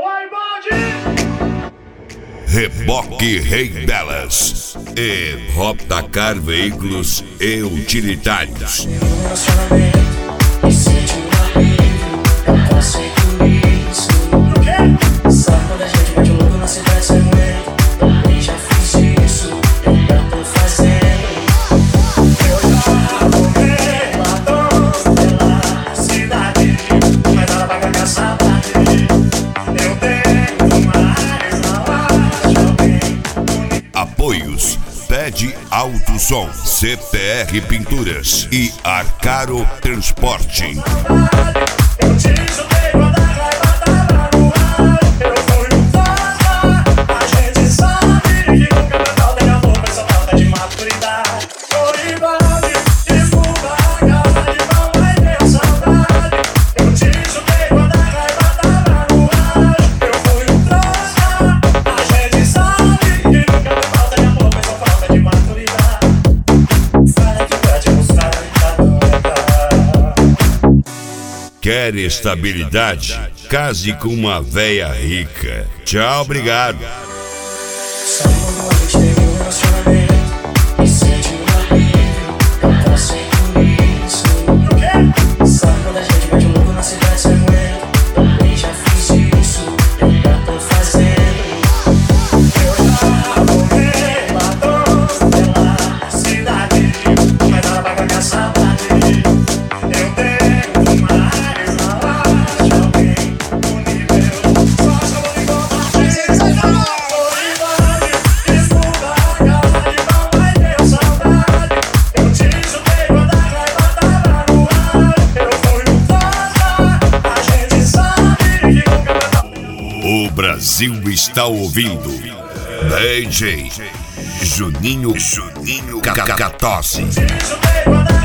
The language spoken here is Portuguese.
Reboque Rei Delas e Robtacar Veículos e Utilitários. Sabe quando a gente mete o louco na cidade sem medo? Também já fiz isso, eu ainda tô fazendo. Eu já arrumei ladrões pela cidade, mas ela vai ganhar saudade. Eu tenho mais na loja, alguém. Apoios: Pede Alto Som, CPR Pinturas e Arcaro Transporte. Eu te chutei quando a raiva tava no ar. Eu fui um tapa. A gente sabe que nunca vai falta de amor, mas só falta de maturidade. Foi embora, desculpa, casa de pau, vai ter saudade. Eu te chutei quando a raiva tava no ar. Eu fui um tapa. A gente sabe que nunca vai falta de amor, mas só falta de maturidade. Fala que pode mostrar que tá doida. Quer estabilidade? Case com uma véia rica. Tchau, obrigado. Sabe quando a gente teve um relacionamento e sente um alívio, eu posso sentir isso. Sabe quando a gente mete o louco na cidade sem medo? Também já fiz isso, eu ainda tô fazendo. Eu já arrumei ladrões pela cidade, mas ela vai ganhar saudade. Eu tenho mais na loja, alguém no nível. Só que eu vou encontrar você. O Brasil está ouvindo DJ Juninho Cacatossi.